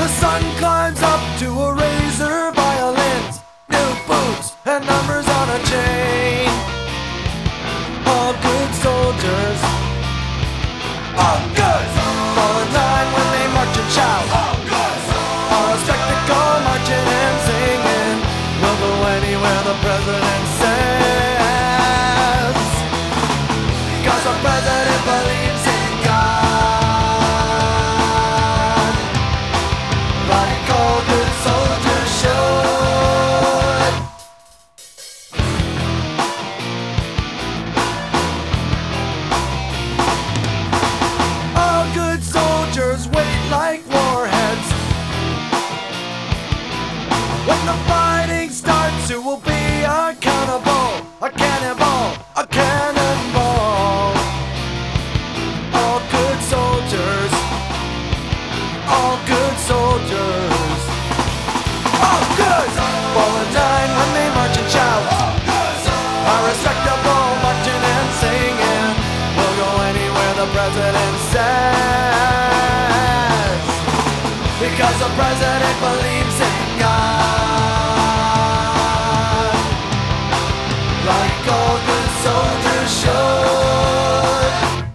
The sun climbs up to a razor, violins, new boots, and numbers on a chain. All good soldiers, all good, fall in line when they march and shout. All a spectacle, marching and singing. We'll go anywhere the president says, 'cause the president believes in God, like all good soldiers should. All good soldiers wait like warheads. When the fighting starts, who will be accountable? A cannonball, a cannonball. All good soldiers, all good soldiers, all good. Fall in line when they march and shout. Are respectable, marching and singing. We'll go anywhere the president says, because the president believes in God, like all good soldiers should.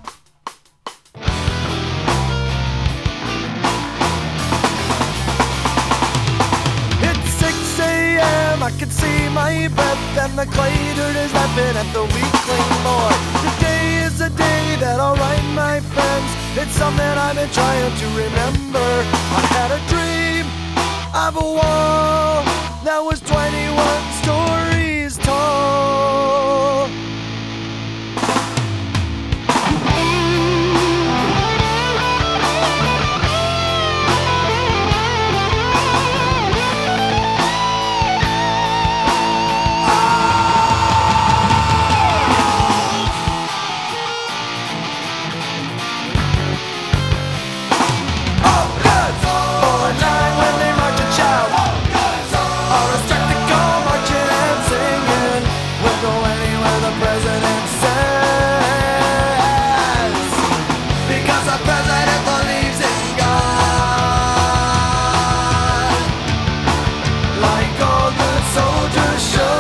It's 6 a.m., I can see my breath, and the clay dirt is laughing at the weakling boy. Today is a day that I'll write, my friends. It's something I've been trying to remember. I had a dream of a wall that was 21 stories tall. All good, fall in line when they march and shout. All a spectacle, marching and singing. We'll go anywhere the president says, because the president believes in God, like all good soldiers should.